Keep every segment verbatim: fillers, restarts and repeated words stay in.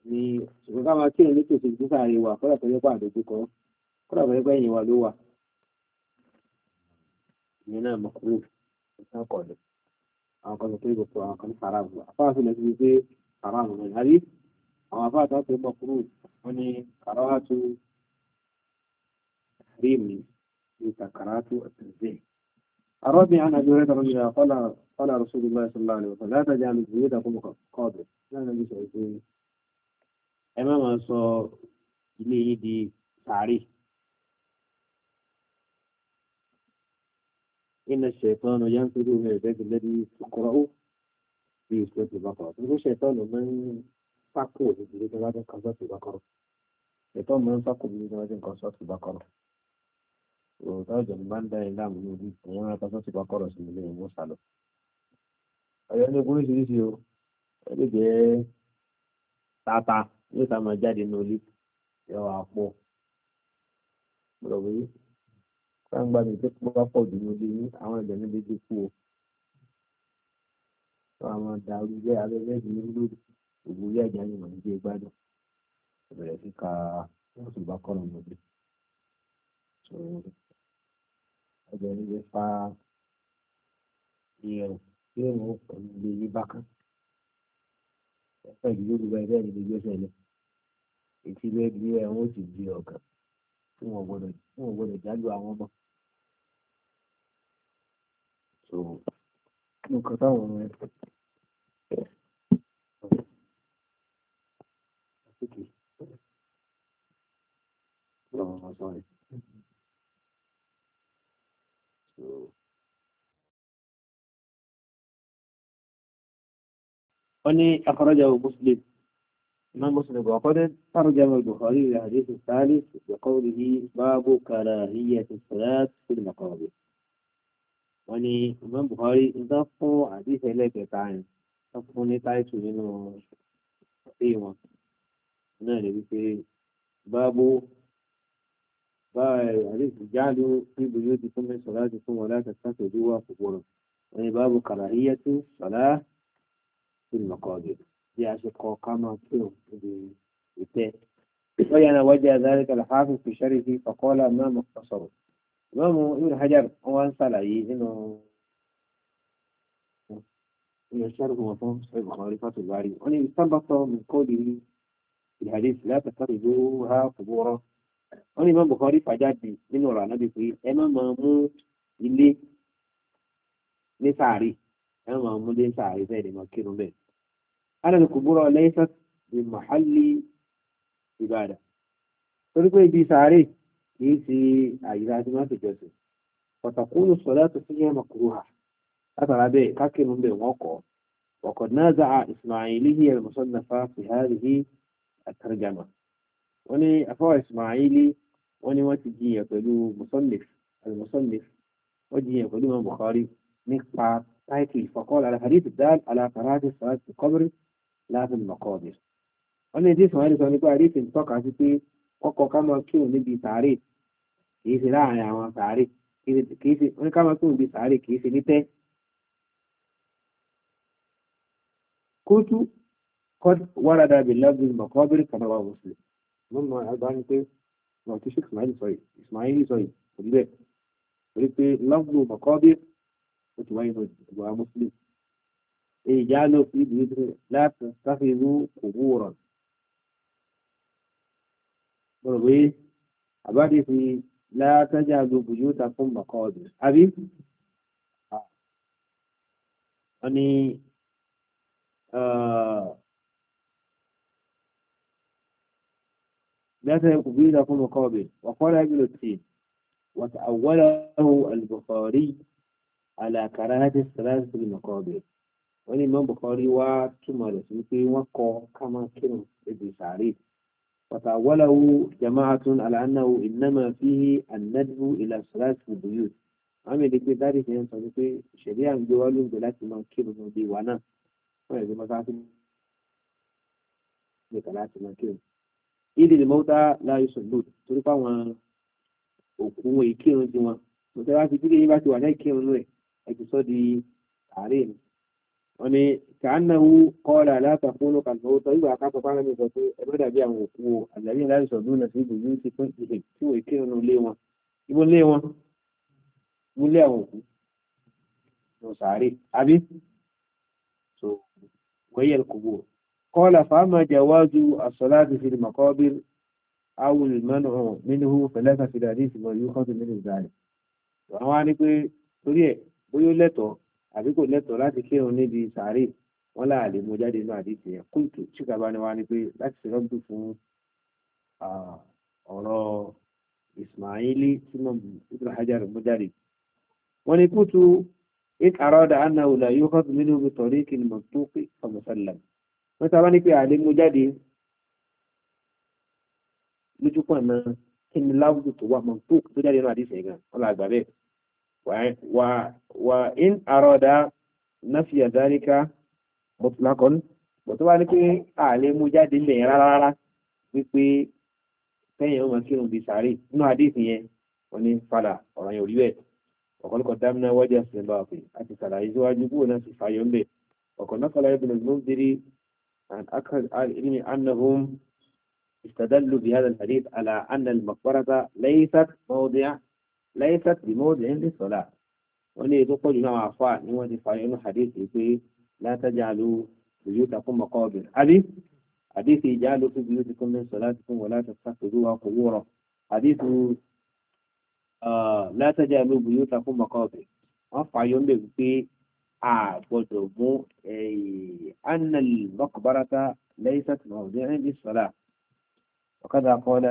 ni ṣùgbọ́n ká máa kírun nítòsí ibi tí sàárè wà kọ́dà tó yẹ pé àdójú kọ́ kọ́dà tó yẹ pé ẹ̀yìn wa ló wà ìyẹn náà mọ̀ kúrò ìtàn kọ̀ọ̀dọ̀ àwọn kan tó pé gbogbo àwọn kan ní sàráàmù àfáà sì lọ sí pé sàráàmù náà àrí àwọn àfáà tó pé mọ̀ kúrò wọn ni kàráwátú ريمي لتكرات التنزيه الرابع عن ابي هريره رضي الله قال قال رسول الله صلى الله عليه وسلم لا تجعلوا بيوتكم مقابر لا نبي سعيد امام صو ilé di sàárì إن الشيطان ينفذ من الباب الذي تقرأ في سورة البقرة تقول الشيطان من فاقوا في جواد قصة البقرة الشيطان من فاقوا في جواد قصة البقرة òtọ́jọ́ ní bá ń dá ilé àmúlò orí àwọn akọ́sọ́ ti kọ́kọ́rọ̀ sí ilé ìwọ̀n sálọ. ọ̀yọ́ ní oríṣiríṣi o ẹ lè jẹ́ tata yóò ta máa jáde ní olí yọ àpò gbọ̀dọ̀ gbàǹgbà mi tó bá pọ̀ jù ní olí ní àwọn ẹgbẹ́ níbi tí kú o. àwọn dàrú jẹ́ abẹ́rẹ́ ìdílé lórí ògùn ilé ẹ̀jẹ̀ yìí wọ́n ń gbé gbádùn ìbẹ̀rẹ̀ sí ka wọ́n sì bá kọ́rọ̀ lóde. ọjọ́ ilé fa ìyẹ̀wò tí èèyàn pẹ̀lú ilé yí bákan ẹ̀fẹ́ ìdílé olùgbà ẹgbẹ́ ìdílé gbèsè lẹ ètí ilé ìdílé ẹ̀wọ̀n ó sì di ọ̀gá tí wọ́n gbọ́dọ̀ tí wọ́n gbọ́dọ̀ jálu àwọn ọmọ. so nǹkan táwọn ọmọ ẹ̀ lọ́wọ́ sọ́ọ̀rì. وني أخرجه مسلم إمام مسلم وقد ترجم البخاري الحديث الثالث بقوله باب كراهية الصلاة في المقابر. وني إمام البخاري ضافوا حديث إليك تعالى ضافوا نتايت منه قيمة نالي بك باب حديث جعلوا في بيوتكم من صلاتكم ولا تتخذوها قبورا. وني باب كراهية الصلاة في المقابر دي عشان كما كيلو بالتاء. ويانا وجه ذلك الحافظ في شرحه فقال ما مختصر إمام ابن حجر هو أنسى لي إنه إنه الشرح مفهوم صحيح البخاري فتح الباري وأن يستنبط من قوله في الحديث لا تتخذوها قبورا. وأن الإمام البخاري فجاد من وراء النبي في إمام مامو اللي نساري أنا معمول ساعي زي ما كانوا به. أنا القبور ليست بمحل عبادة. تقول دي ساعي يسي عيادات ما تجوز. فتكون الصلاة فيها مكروهة. أترى به كاكن به موقع. وقد نازع إسماعيلي المصنفة في هذه الترجمة. وني أفوى إسماعيلي وني وتجي يقولوا مصنف المصنف وجي يقولوا البخاري نقطع تايتل فقال على حديث الدال على قراءة الصلاة في القبر لا في المقابر. أنا دي سؤال سؤال يقول حديث انتقع في وقو كما كيو نبي تعريف كيف لا يعني تعريف كيف كيف أنا كما كيو نبي تعريف كيف نبي كنت قد ورد باللفظ المقابر كما هو مسلم. مما أدعني كيف ما تشك إسماعيلي صحيح إسماعيلي صحيح ولذلك ولذلك لفظ مقابر وتوين ومسلم إيجاله في بيوت لا تتخذوا قبورا. برضه أبادي في لا تجعلوا بيوتكم مقابر. أبي أني آه لا تجعلوا بيوتكم مقابر. وقال ابن السين وتأوله البخاري على كراهة الصلاة في المقابر. wọ́n ní Imam Bukhari wá túmọ̀ rẹ̀ sí pé wọ́n kọ ká máa kírun lébi sàárè. وتأوله جماعة على أنه إنما فيه الندب إلى الصلاة في البيوت. àmì ìdí pé dáàdì fi ń sọ pé ṣẹ̀rí à ń gbé wá lóúnjẹ láti máa kírun níbi ìwà náà wọ́n yẹ kí wọ́n sáfì nìkan láti máa kírun. ìdí ni mọ́tà láyé sọ̀lù torí pé àwọn òkú wọn ìkírun ti wọn. mọ̀tẹ́ wá ti dídé yín bá ti wà náà kírun rẹ̀ ẹ ti sọ́ di sàárè ni. wọ́n ní kàánàwó kọ́ọ̀lá látàkùnú kàtàkùn ìgbà àkàtọ̀ fáwọn ẹni sọ pé ẹgbẹ́ dàbí àwọn òkú o àgbàbí láti sọ̀dún náà sí ìgbìyànjú ti pín ìhè tí wọ́n kí nínú ilé wọn ibo ilé wọn nílé àwọn òkú lọ sàárè àbí so wẹ́yẹ̀ kòbó kọ́ọ̀lá fàámà jàwájú àsọ̀láti fi maqabir awul manu minhu fẹlẹ́sà fi dàdí ìsìnkú yóò kọ́ tó nínú ìdáyẹ̀ àwọn á ní pé torí ẹ̀ bóyá lẹ́tọ̀ọ́ àbí kò lẹ́tọ̀ọ́ láti kírun níbi sàárè wọn láàlè mú jáde inú àdìsí yẹn kúùtù ṣùgbọ́n bá ní wá ní pé láti ṣe rọ́bù fún ọ̀rọ̀ Ismaili tí mo Ibn Hajar mú jáde wọ́n ní kúùtù in àrọ́dà anna ọ̀là yóò kọ́ nínú ibi tọ̀rí kí ni mo tó pé ọmọsálà wọ́n sábà ní pé àlè mú jáde lójú pọ̀ náà kí ni láwùjọ tó wà mọ̀ tó jáde inú àdìsí yẹn gan wọn là gbà bẹ́ẹ̀. وإن أراد نفي ذلك مطلقا وطبعا كي أعلم مجاد اللي رارا wípé tẹ́yìn ọmọ kírun bí sàárè nínú àdéhùn yẹn wọ́n ní fàlà ọ̀rọ̀ yẹn ò rí bẹ́ẹ̀ ọ̀kọ̀lọ̀kọ̀ dámínà wájú ẹ̀sìn bá pè àti sàlàyé síwájú bó náà sì fàyọ̀ ń bẹ̀ ọ̀kọ̀ nákàlà ibn al-Mundhiri عن أكثر العلم أنهم استدلوا بهذا الحديث على أن المقبرة ليست موضع ليست بموضع للصلاة wọ́n ní ètò pọ̀jù náà àfà ní wọ́n ti fàyọ inú hadithi pé la taj'alu buyutakum maqabir àbí hadithi ij'alu fi buyutikum min salatikum wa la tattakhidhuha qubura hadithi la taj'alu buyutakum maqabir wọ́n fàyọ ń bẹ̀ pé a gbọ́dọ̀ mú anna al-maqbarata laysat mawdi'an lis-salah wa kadha qala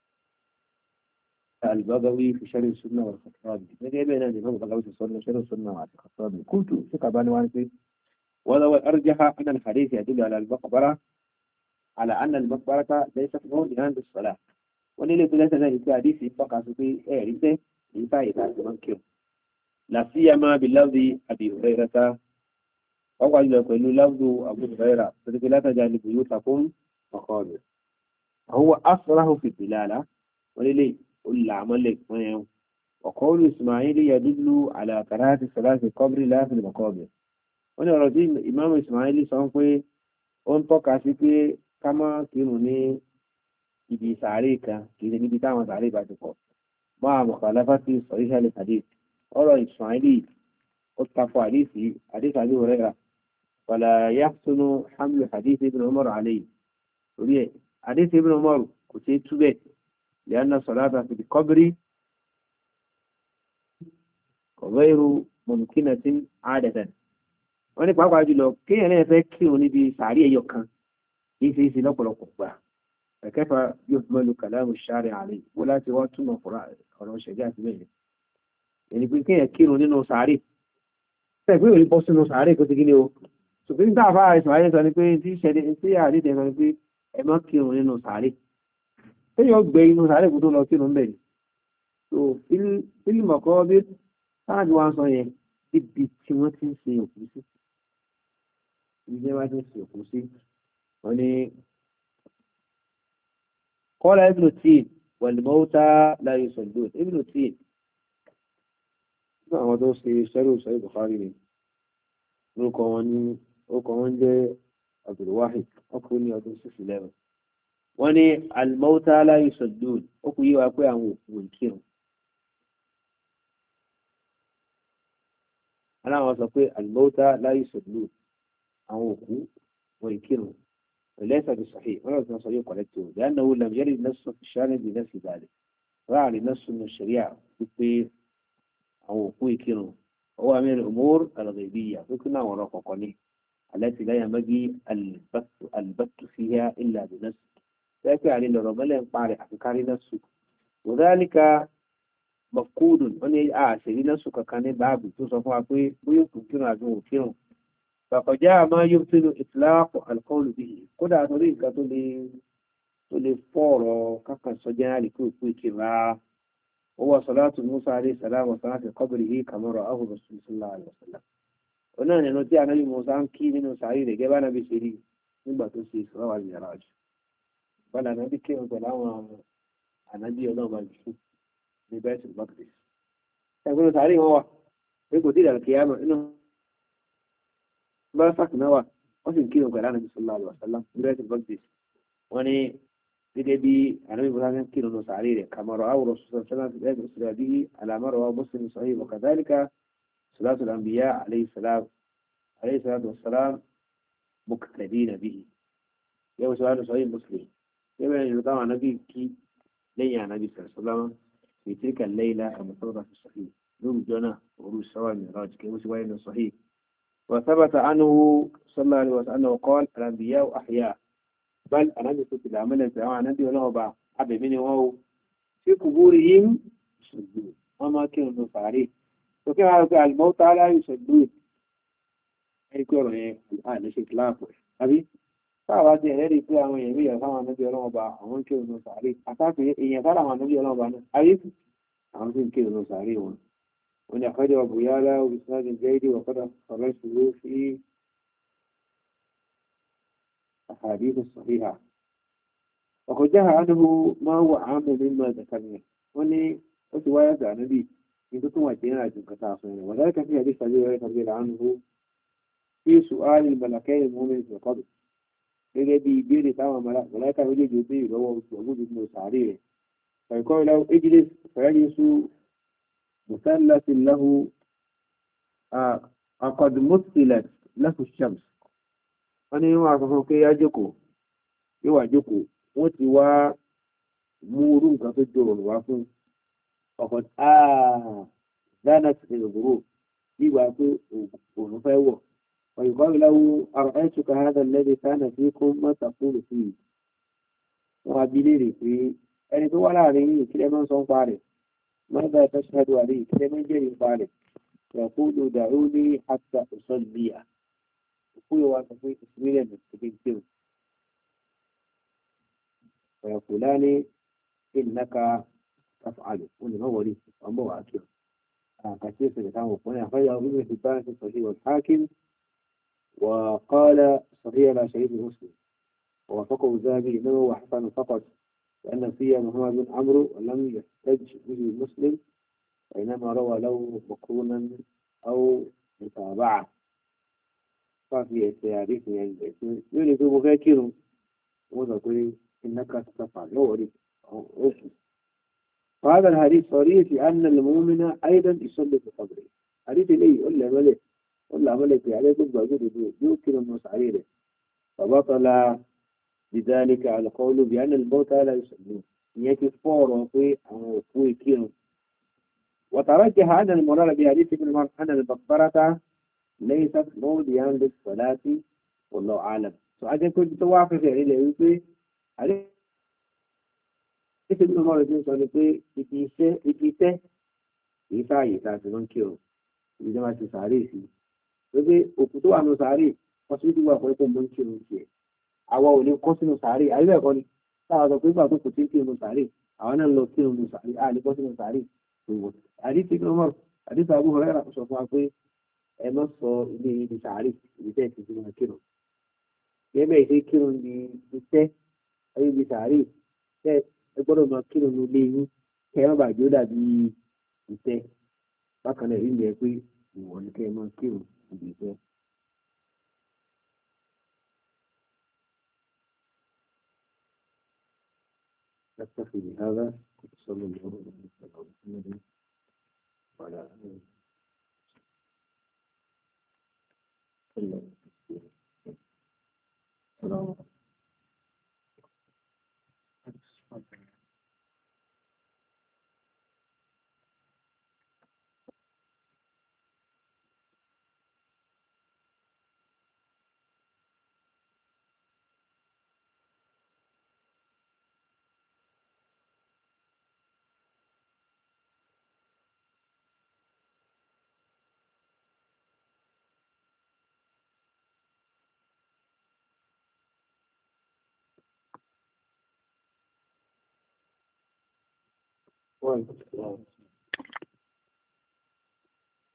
البغوي في شرح السنة والخطابي نجي بين الإمام البغوي في السنة شرح السنة والخطابي قلت ثقة بانوان في ولو أرجح أن الحديث يدل على المقبرة على أن المقبرة ليست موضعا للصلاة ونيل بلاتنا في حديث يبقى في إيه يفايد منكر لا سيما باللفظ أبي هريرة أو قال يقول لفظ أبو هريرة فلذلك لا تجعل بيوتكم مقابر هو أصله في الدلالة ولليه قل عملك وقول إسماعيل يدل على كراهة الصلاة في القبر لا في المقابر wọ́n ní ọ̀rọ̀ tí Imam Ismaili sọ pé ó ń tọ́ka sí pé ká má kírun ní ibi sàárè kan kì í ṣe níbi táwọn sàárè bá ti pọ̀ máa mukhalafati sahih al-hadith ọ̀rọ̀ Ismaili ó takò àdìsí àdìsí Abi Hurairah wala yahsunu hamlu hadith Ibn Umar alayhi orí ẹ̀ àdìsí Ibn Umar kò ṣe túbẹ̀ لأن الصلاة في القبر غير ممكنة عادة wọ́n ní pàápàá jùlọ kéèyàn náà fẹ́ kírun níbi sàárì ẹyọ kan kì í ṣe é ṣe lọ́pọ̀lọpọ̀ gbà ẹ̀kẹ́fà yóò fi mọ́lù kàlámù ṣáàrì àlè wọ́n láti wá túmọ̀ ọ̀rọ̀ ṣẹ̀dá àti bẹ́ẹ̀ ẹni pé kéèyàn kírun nínú sàárì fẹ́ẹ̀ pé òní bọ́ sínú sàárì kó ti kí ni o ṣùgbọ́n nígbà àfáà àìsàn ayé sọ ni pé tí ṣẹlẹ̀ tí àdìtẹ̀ sọ ni pé ẹ má kírun nínú sàárì téèyàn gbé inú sàárè kó tó lọ sínú bẹ́ẹ̀ ni so fílímù ọkọ bí sáàdì wa sọ yẹn ibi tí wọ́n ti ń ṣe òkú sí ibi tí wọ́n ti ń ṣe òkú sí wọ́n ní kọ́lá ibùdó tíì wal-mawta la yusallun ibùdó tíì nígbà àwọn tó ṣe ṣẹ́rù Sahih Bukhari ni orúkọ wọn ní orúkọ wọn jẹ́ Abdul Wahid ọkùnrin ní ọdún six eleven wọ́n ní al-mawta la yusallun ó kú yíwa pé àwọn òkú ìkírun aláwọn sọ pé al-mawta la yusallun àwọn òkú wọn ìkírun وليس بصحيح ولا نص يقول كولكتيف لأنه لم يرد نص في الشارع بنفس ذلك راعي نص من الشريعة في أو كوي كيلو هو من الأمور الغيبية فكنا وراء قنيه التي لا ينبغي البت البت فيها إلا بنص لكن على الرجل ينقال أفكار نفسه وذلك مفقود أن يأسر نفسك كان باب تصفى في ويمكن أن يكون فقد جاء ما يبطل إطلاق القول به كذا طريقة تلي تلي فورو كفن سجان لكل كذا هو صلاة موسى عليه السلام وصلاة قبره كما رآه الرسول صلى الله عليه وسلم ونحن نتيع نبي موسى كي من سعيد جبا نبي سيري نبا تسي صلاة والمعراج بل نبي كي وسلام نبي الله مجفو لبيت المقدس يقول تعالي هو يقول تلك القيامة إنه barasak náà wà wọ́n sì ń kírun pẹ̀lú ànábì sallallahu alaihi wasallam ìrẹsì bọ́gbèsì wọ́n ní gẹ́gẹ́ bí ànábì bọ́lá ń kírun lọ sàárè rẹ̀ kàmọ́rọ̀ àwòrán sọ̀rọ̀ sọ́lá ti bẹ́ẹ̀ sọ̀rọ̀ bí àlàmọ́rọ̀ wa Muslim sahih wa kadhalika salatul anbiya alayhi salam alayhi salatu wassalam muqtadina bihi yẹ́wò sọ́lá sahih Muslim yẹ́wò ẹni táwọn ànábì kí lẹ́yìn ànábì sallallahu alaihi wasallam في تلك الليلة كما ثبت في الصحيح يوم جنى ورود سواء المعراج كما سواء الصحيح وثبت عنه صلى الله عليه وسلم أنه قال الأنبياء أحياء بل أنا كنت العمل الدعاء نبي وله بعض عبد منه وهو في قبورهم يصلون وما كانوا نفعله وكما قال الموت على يصلون أي كورة الآن ليش إطلاق أبي فأواد يهري في أمام يمي يفهم النبي وله بعض وما كانوا نفعله أتاك إن يفعل النبي وله بعض أي عمزين كانوا نفعله وأن أخرجه أبو يالا وبإسناد جيد وقد خرجته في أحاديث الصحيحة وقد جاء عنه ما هو عام مما ذكرنا وأن رواية عن النبي إن كنتم وجهنا كتاصين وذلك في حديث أبي هريرة رضي الله عنه في سؤال الملكين المؤمن في القبر الذي بيد تام ملائكة وجد جبريل وهو موجود ابن سعيد فيقول له اجلس فيجلس مثلث له آه قد مثلت له الشمس أنا يوم أعرفه كي يجوكو يوم أجوكو وتوا مورون كتجرون وافون فقد آه ذانت في الغروب يوافو ونفاوه ويقال له أرأيتك هذا الذي كان فيكم ما تقول فيه وابليري فيه يعني تو ولا عليه كلمة صنف عليه ماذا تشهد عليه كلمة جري عليه يقول دعوني حتى أصلي يقول واتفي اسمي المستقيم ويقولان إنك تفعل وإن هو لي أمو أكيد كثير في الكلام وأنا خير ابن حبان في الصحيح والحاكم وقال صحيح لا شهيد مسلم ووافقه الذهبي إنه هو حسن فقط لأن فيها محمد بن عمرو ولم يحتج به مسلم بينما روى له مقرونا أو متابعة ففي التاريخ يعني يقول في مفاكر وذكر إنك ستفعل هو لي فهذا الحديث صريح في أن المؤمن أيضا يصلي في قبره حديث ليه يقول له ملك قل له ملك عليه تبقى جد يمكن النص عليه فبطل بذلك على قوله بأن الموتى لا يصلون يكفور في أو كيلو وترجح أن المراد بحديث ابن عمر أن المقبرة ليست موضعا للصلاة والله أعلم سؤال كنت توافق إلى يوسف حديث ابن عمر يقول في إتيسة إتيسة إيساي تاسمون كيلو إذا ما تساري سي لذي أكتو عنه ساري فسيدي وأخوكم من كيلو كيه àwa ò lè kọ́ sínú sàárè àríwá ẹ̀kọ́ ni táwọn sọ pé nígbà tó kò tí ń kí inú sàárè àwọn náà lọ kí inú sàárè á lè kọ́ sínú sàárè ìwò àdìsí kí wọ́n àdìsí Abu Hurairah sọ fún wa pé ẹ má sọ ilé ibi sàárè ibi tẹ́ ẹ̀ ti fi máa kírun gẹ́gẹ́ bẹ́ẹ̀ ṣe kírun ní iṣẹ́ ayé ibi sàárè tẹ́ ẹ gbọ́dọ̀ máa kírun ní ilé yín kẹ́ ẹ má bàa jó dàbí iṣẹ́ bákan náà ìlú ẹ pé ìwọ̀n ni kẹ́ ẹ máa kírun ibi iṣẹ́. نكتفي بهذا صلى الله عليه وسلم وعلى آله وسلم السلام عليكم. وعليكم السلام.